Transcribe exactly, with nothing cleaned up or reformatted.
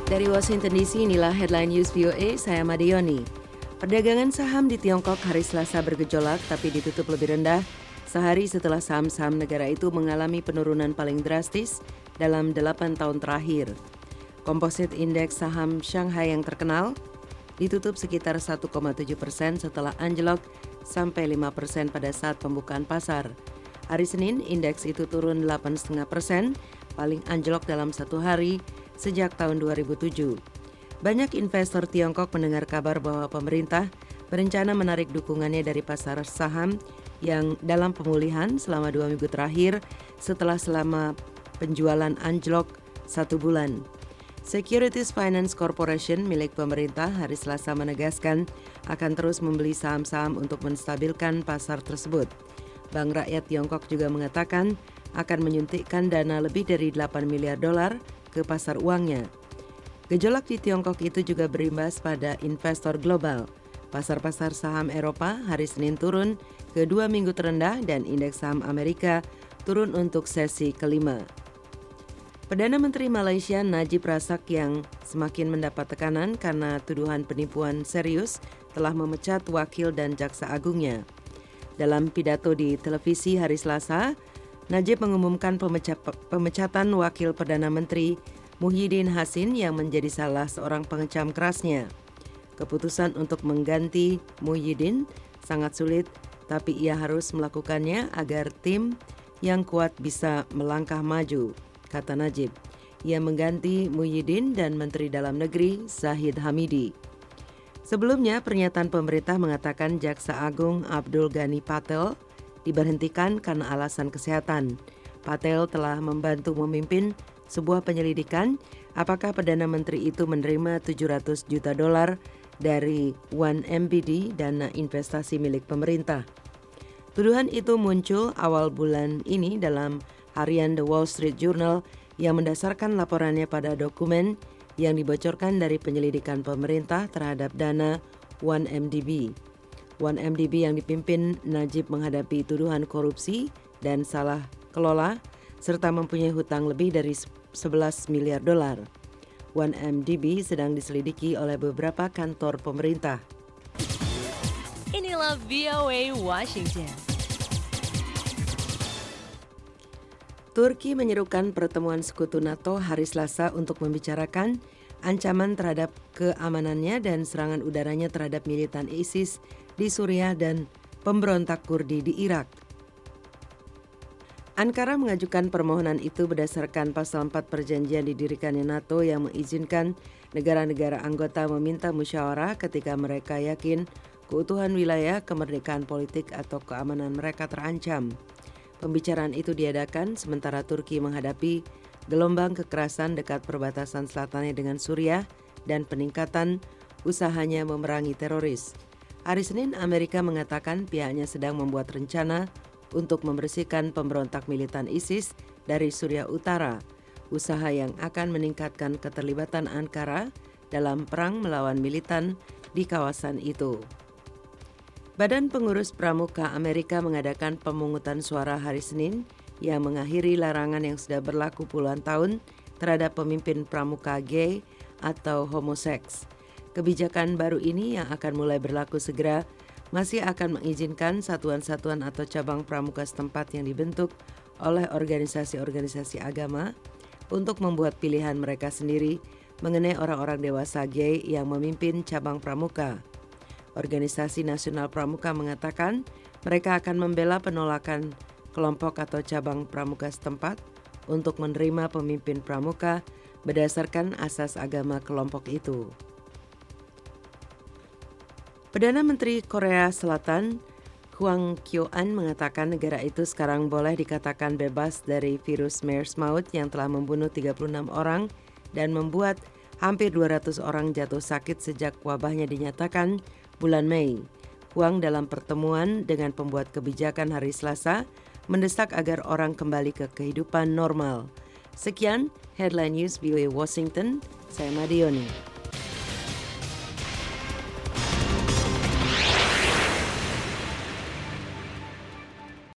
Dari Washington D C, inilah Headline News V O A, saya Madioni. Perdagangan saham di Tiongkok hari Selasa bergejolak tapi ditutup lebih rendah sehari setelah saham-saham negara itu mengalami penurunan paling drastis dalam delapan tahun terakhir. Komposit indeks saham Shanghai yang terkenal ditutup sekitar satu koma tujuh persen setelah anjlok sampai lima persen pada saat pembukaan pasar. Hari Senin, indeks itu turun delapan koma lima persen, paling anjlok dalam satu hari sejak tahun dua ribu tujuh. Banyak investor Tiongkok mendengar kabar bahwa pemerintah berencana menarik dukungannya dari pasar saham yang dalam pemulihan selama dua minggu terakhir setelah selama penjualan anjlok satu bulan. Securities Finance Corporation milik pemerintah hari Selasa menegaskan akan terus membeli saham-saham untuk menstabilkan pasar tersebut. Bank Rakyat Tiongkok juga mengatakan akan menyuntikkan dana lebih dari delapan miliar dolar ke pasar uangnya. Gejolak di Tiongkok itu juga berimbas pada investor global. Pasar-pasar saham Eropa hari Senin turun ke dua minggu terendah dan indeks saham Amerika turun untuk sesi kelima. Perdana Menteri Malaysia Najib Razak yang semakin mendapat tekanan karena tuduhan penipuan serius telah memecat wakil dan jaksa agungnya. Dalam pidato di televisi hari Selasa, Najib mengumumkan pemecat, pemecatan wakil Perdana Menteri Muhyiddin Hasin yang menjadi salah seorang pengecam kerasnya. Keputusan untuk mengganti Muhyiddin sangat sulit, tapi ia harus melakukannya agar tim yang kuat bisa melangkah maju, kata Najib. Ia mengganti Muhyiddin dan Menteri Dalam Negeri Zahid Hamidi. Sebelumnya, pernyataan pemerintah mengatakan Jaksa Agung Abdul Ghani Patel diberhentikan karena alasan kesehatan. Patel telah membantu memimpin sebuah penyelidikan apakah Perdana Menteri itu menerima tujuh ratus juta dolar dari satu M B D dana investasi milik pemerintah. Tuduhan itu muncul awal bulan ini dalam harian The Wall Street Journal yang mendasarkan laporannya pada dokumen yang dibocorkan dari penyelidikan pemerintah terhadap dana satu M D B. satu M D B yang dipimpin Najib menghadapi tuduhan korupsi dan salah kelola serta mempunyai hutang lebih dari sebelas miliar dolar. satu M D B sedang diselidiki oleh beberapa kantor pemerintah. Inilah V O A Washington. Turki menyerukan pertemuan sekutu NATO hari Selasa untuk membicarakan ancaman terhadap keamanannya dan serangan udaranya terhadap militan ISIS di Suriah dan pemberontak Kurdi di Irak. Ankara mengajukan permohonan itu berdasarkan pasal empat perjanjian didirikannya NATO yang mengizinkan negara-negara anggota meminta musyawarah ketika mereka yakin keutuhan wilayah, kemerdekaan politik atau keamanan mereka terancam. Pembicaraan itu diadakan sementara Turki menghadapi gelombang kekerasan dekat perbatasan selatannya dengan Suriah dan peningkatan usahanya memerangi teroris. Hari Senin, Amerika mengatakan pihaknya sedang membuat rencana untuk membersihkan pemberontak militan ISIS dari Suriah Utara, usaha yang akan meningkatkan keterlibatan Ankara dalam perang melawan militan di kawasan itu. Badan Pengurus Pramuka Amerika mengadakan pemungutan suara hari Senin yang mengakhiri larangan yang sudah berlaku puluhan tahun terhadap pemimpin pramuka gay atau homoseks. Kebijakan baru ini yang akan mulai berlaku segera masih akan mengizinkan satuan-satuan atau cabang pramuka setempat yang dibentuk oleh organisasi-organisasi agama untuk membuat pilihan mereka sendiri mengenai orang-orang dewasa gay yang memimpin cabang pramuka. Organisasi Nasional Pramuka mengatakan mereka akan membela penolakan kelompok atau cabang pramuka setempat untuk menerima pemimpin pramuka berdasarkan asas agama kelompok itu. Perdana Menteri Korea Selatan Hwang Kyo-an mengatakan negara itu sekarang boleh dikatakan bebas dari virus MERS maut yang telah membunuh tiga puluh enam orang dan membuat hampir dua ratus orang jatuh sakit sejak wabahnya dinyatakan bulan Mei. Hwang dalam pertemuan dengan pembuat kebijakan hari Selasa mendesak agar orang kembali ke kehidupan normal. Sekian Headline News V O A Washington, saya Madioni.